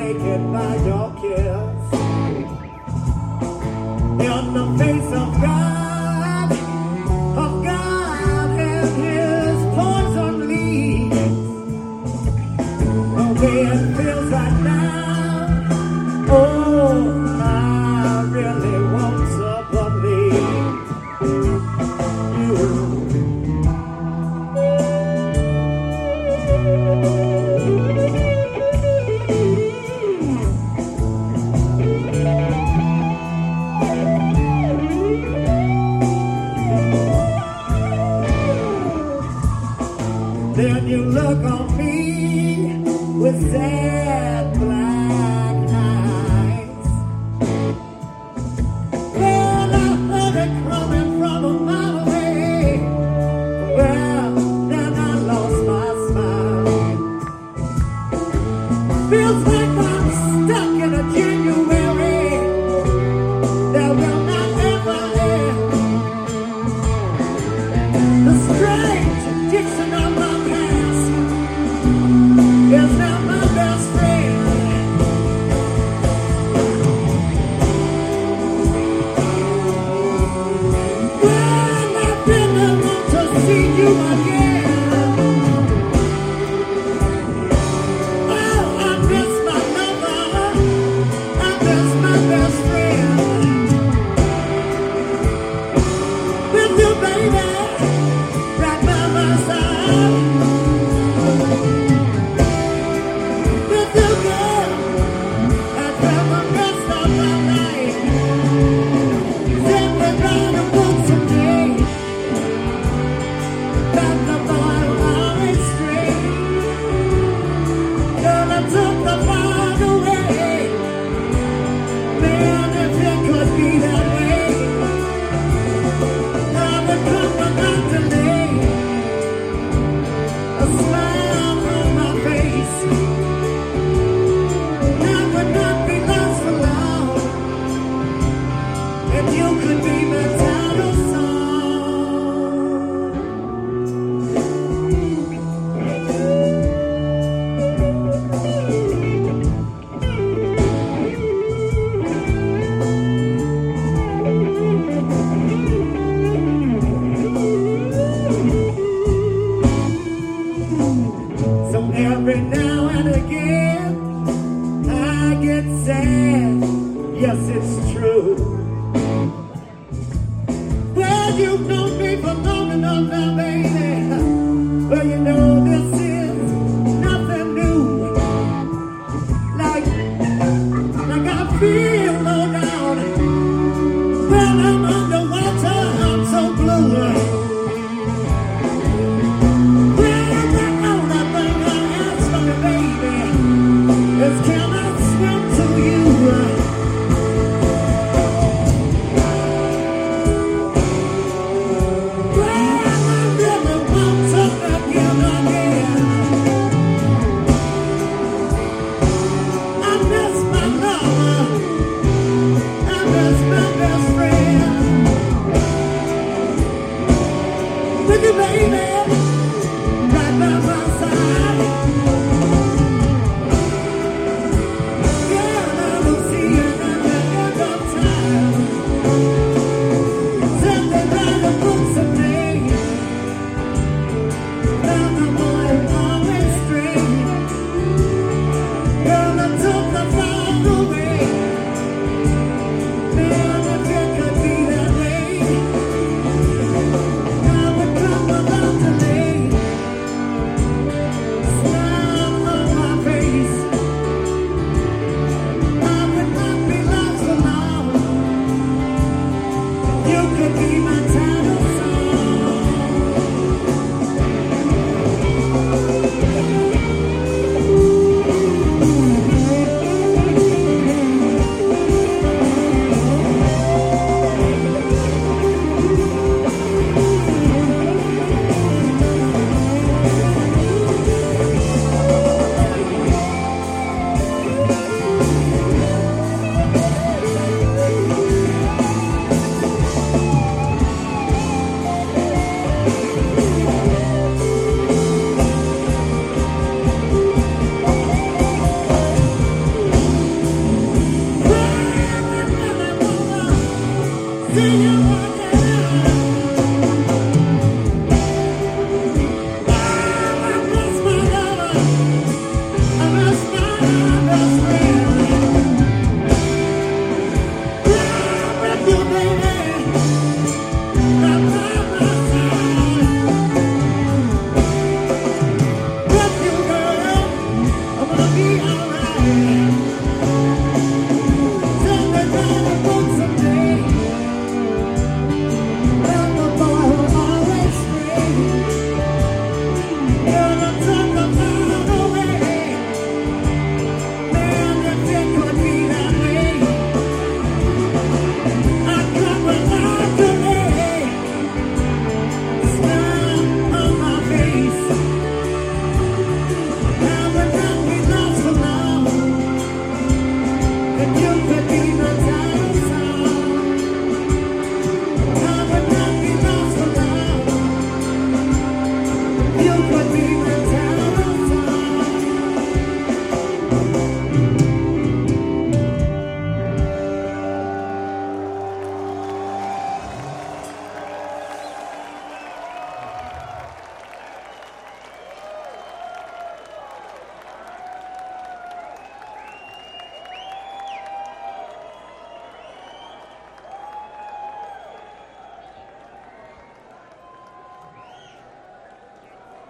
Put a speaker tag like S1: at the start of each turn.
S1: taken by your kiss. In the face of God and His poison leaves. The way it feels right now, oh, I really want to believe you. Then you look on me with sad black eyes. Well, I heard it coming from a mile away. Well, then I lost my smile. Feels like I'm stuck in a January that will not ever end. The strange addiction of my past is now my best friend. Well, I really want to see you again. Oh, I miss my lover. I miss my best friend. With you, baby, right by my side. With you, girl, I'd have the rest of my life. Simply write a book someday about the boy who always strayed. Girl, I took the fire away. Man, if it could be that way, I would come without delay. A smile on my face. I would not be lost for long if you could be my title So every now and again I get sad, yes it's true. Well, you've known me for long enough now, baby. Well, you know this is nothing new. Like I feel low down. Well, I'm underwater, I'm so blue. Well, the only thing I ask from you, baby, is can